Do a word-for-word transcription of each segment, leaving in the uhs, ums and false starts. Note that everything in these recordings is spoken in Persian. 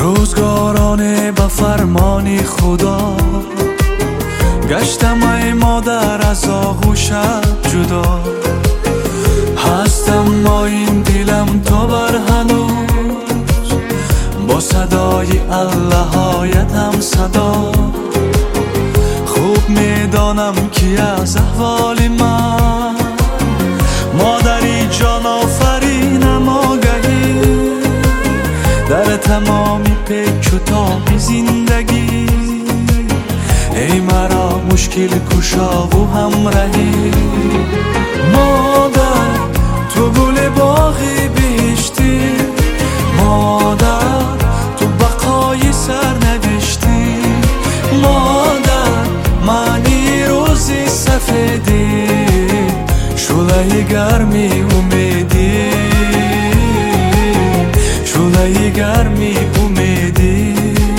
روزگارانه به فرمان خدا گشتم ای مادر از آغوشت جدا. هستم ما این دلم تا بر هنوز با صدای اللهایتم صدا. خوب میدانم که از احوال من مادری جان آفرینم آگهی در تمامی پیچ و تاب زندگی. ای مرا مشکل کشا و همراهی، مادر تو گل باغ بهشتی، مادر تو بقای سرنوشتی، مادر معنی روزی سفیدی شعله گرمی امیدی، شعله گرمی امیدی.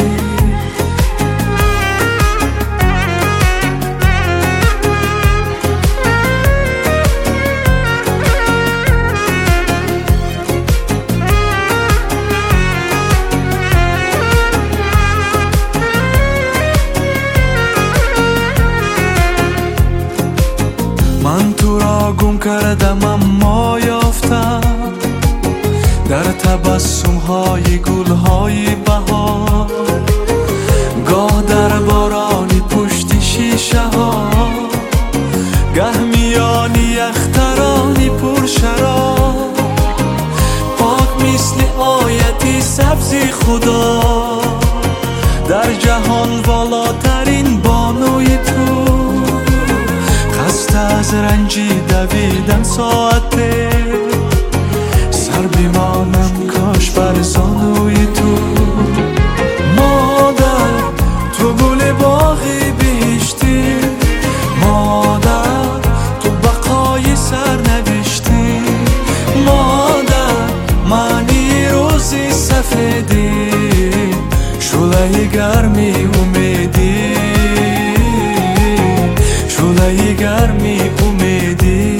من تو را گم کردم اما یافتم در تبسم های گل های بهار. گاه در بارانی پشت شیشه ها، گه میانی اخترانی پر شراب. پاک مثل آیتی سبزی خدا در جهان والاترین بانوی تو. خسته از رنجی دویدن ساعته سر بیمانم کاش بر زانوی تو. مادر تو گل باغ بهشتی، مادر تو بقای سرنوشتی، مادر معنی روزی سفیدی شعله گرمی امیدی، شعله گرمی امیدی.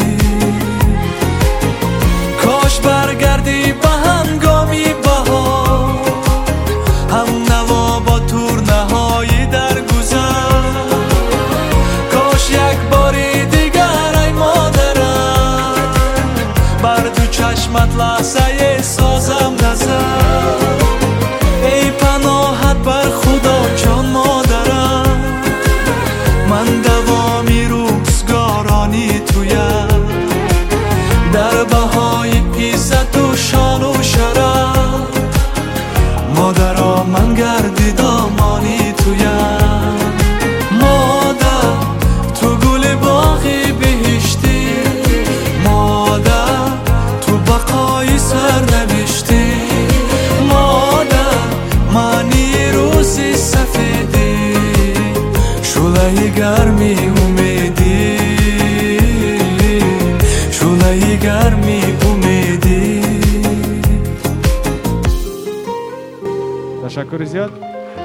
کاش برگردی به هنگامی بهار، هم نوا با تورنهایی در گذر. کاش یک باری دیگر ای مادرم بر دو چشمت لحظه سازم نظر. ای پناهت بر خدا جان مادرم، من دوامی روزگارانی تویم در بهای عزت و شان و شرف. مادرا من گردیدامانی تویم، مادر تو گل باغ بهشتی، مادر تو بقای سرنوشتی، مادر معنی روزی سفیدی شعله گرمی امیدی، شعله گرمی امیدی. تشکر زیاد.